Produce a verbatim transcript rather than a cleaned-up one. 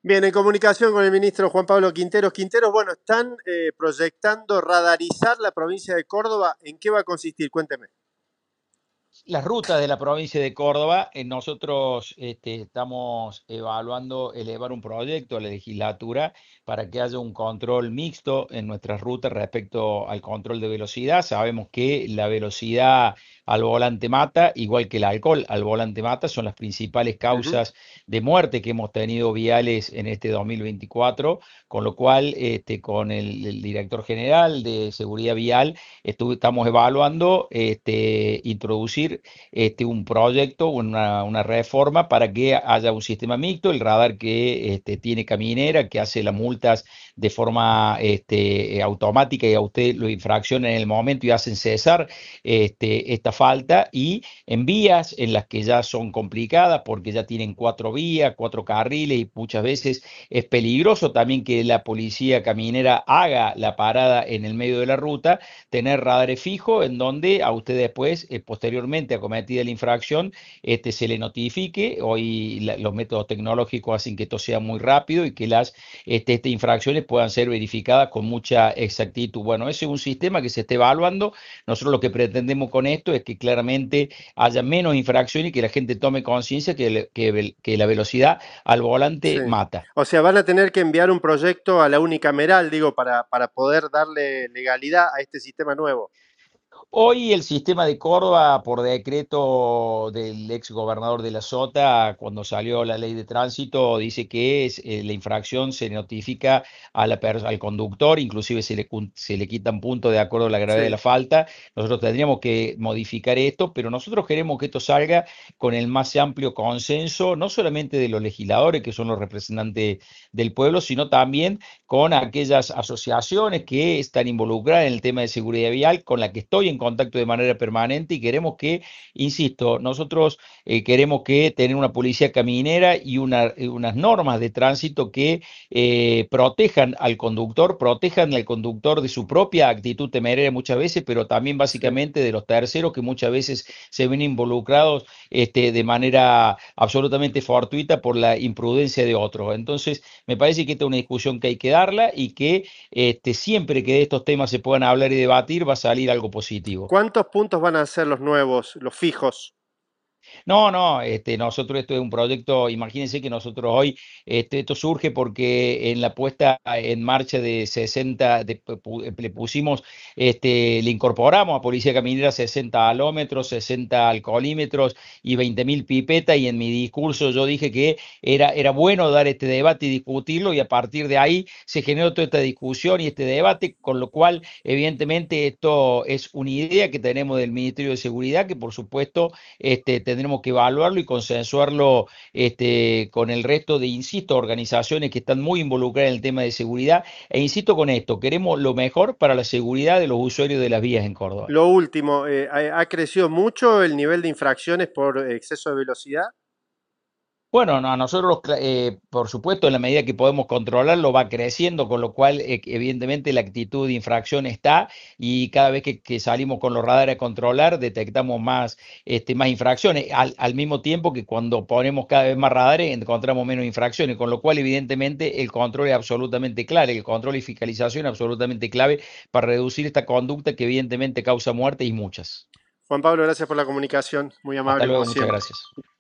Bien, en comunicación con el ministro Juan Pablo Quinteros. Quinteros, bueno, están eh, proyectando radarizar la provincia de Córdoba. ¿En qué va a consistir? Cuénteme. Las rutas de la provincia de Córdoba, eh, nosotros este, estamos evaluando elevar un proyecto a la legislatura para que haya un control mixto en nuestras rutas respecto al control de velocidad. Sabemos que la velocidad al volante mata, igual que el alcohol al volante mata, son las principales Ujú. causas de muerte que hemos tenido viales en este dos mil veinticuatro, con lo cual este, con el, el director general de Seguridad Vial estu- estamos evaluando este, introducir este, un proyecto, una, una reforma para que haya un sistema mixto, el radar que este, tiene caminera, que hace las multas de forma este, automática y a usted lo infracciona en el momento y hacen cesar este, esta falta, y en vías en las que ya son complicadas porque ya tienen cuatro vías, cuatro carriles, y muchas veces es peligroso también que la policía caminera haga la parada en el medio de la ruta, tener radares fijos en donde a usted después, eh, posteriormente acometida la infracción, este, se le notifique. Hoy la- los métodos tecnológicos hacen que esto sea muy rápido y que las este, estas infracciones puedan ser verificadas con mucha exactitud. Bueno, ese es un sistema que se está evaluando. Nosotros lo que pretendemos con esto es que claramente haya menos infracciones y que la gente tome conciencia que, le- que, vel- que la velocidad al Sí. volante mata. O sea, van a tener que enviar un proyecto a la unicameral, digo, para, para poder darle legalidad a este sistema nuevo. Hoy el sistema de Córdoba, por decreto del ex gobernador de la Sota, cuando salió la ley de tránsito, dice que es, eh, la infracción se notifica a la per- al conductor, inclusive se le, cun- se le quitan puntos de acuerdo a la gravedad de la Sí. falta. Nosotros tendríamos que modificar esto, pero nosotros queremos que esto salga con el más amplio consenso, no solamente de los legisladores, que son los representantes del pueblo, sino también con aquellas asociaciones que están involucradas en el tema de seguridad vial, con la que estoy en contacto de manera permanente, y queremos que, insisto, nosotros eh, queremos que tener una policía caminera y una, eh, unas normas de tránsito que eh, protejan al conductor, protejan al conductor de su propia actitud temeraria muchas veces, pero también Sí. básicamente de los terceros que muchas veces se ven involucrados este, de manera absolutamente fortuita por la imprudencia de otros. Entonces, me parece que esta es una discusión que hay que darla y que este, siempre que de estos temas se puedan hablar y debatir va a salir algo positivo. ¿Cuántos puntos van a ser los nuevos, los fijos? No, no, este, nosotros esto es un proyecto. Imagínense que nosotros hoy, este, esto surge porque en la puesta en marcha de sesenta, de- pu- le pusimos, este, le incorporamos a Policía Caminera sesenta alómetros, sesenta alcoholímetros y veinte mil pipetas, y en mi discurso yo dije que era, era bueno dar este debate y discutirlo, y a partir de ahí se generó toda esta discusión y este debate, con lo cual evidentemente esto es una idea que tenemos del Ministerio de Seguridad, que por supuesto este, tendremos que evaluarlo y consensuarlo este, con el resto de, insisto, organizaciones que están muy involucradas en el tema de seguridad. E insisto con esto, queremos lo mejor para la seguridad de los usuarios de las vías en Córdoba. Lo último, eh, ¿ha, ha crecido mucho el nivel de infracciones por exceso de velocidad? Bueno, no, a nosotros, eh, por supuesto, en la medida que podemos controlarlo, va creciendo, con lo cual, eh, evidentemente, la actitud de infracción está, y cada vez que, que salimos con los radares a controlar, detectamos más, este, más infracciones, al, al mismo tiempo que cuando ponemos cada vez más radares, encontramos menos infracciones, con lo cual, evidentemente, el control es absolutamente clave, el control y fiscalización es absolutamente clave para reducir esta conducta que, evidentemente, causa muerte y muchas. Juan Pablo, gracias por la comunicación. Muy Hasta amable como luego, muchas siempre. gracias.